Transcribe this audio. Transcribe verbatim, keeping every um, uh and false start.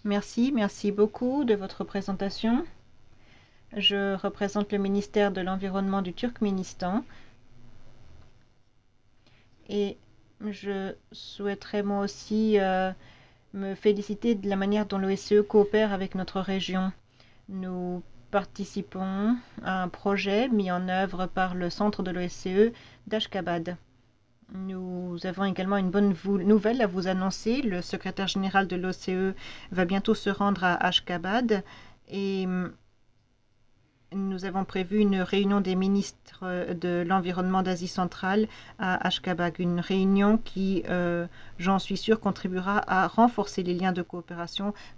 Merci, merci beaucoup de votre présentation. Je représente le ministère de l'Environnement du Turkménistan et je souhaiterais moi aussi euh, me féliciter de la manière dont l'O S C E coopère avec notre région. Nous participons à un projet mis en œuvre par le centre de l'O S C E d'Ashkhabad. Nous avons également une bonne nouvelle à vous annoncer. Le secrétaire général de l'O S C E va bientôt se rendre à Ashkhabad et nous avons prévu une réunion des ministres de l'environnement d'Asie centrale à Ashkhabad, une réunion qui, euh, j'en suis sûre, contribuera à renforcer les liens de coopération